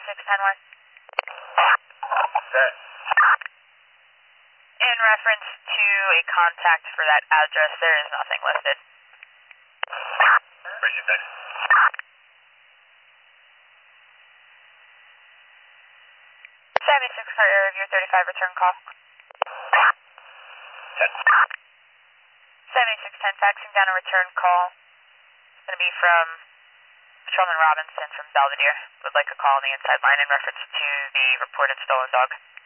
7610 Set. In reference to a contact for that address, there is nothing listed. Appreciate that. 76 for air review 35 return call. 10. 7610 faxing down a return call. It's going to be from Patrolman Robinson from Belvedere. Would like a call on the inside line in reference to the reported stolen dog.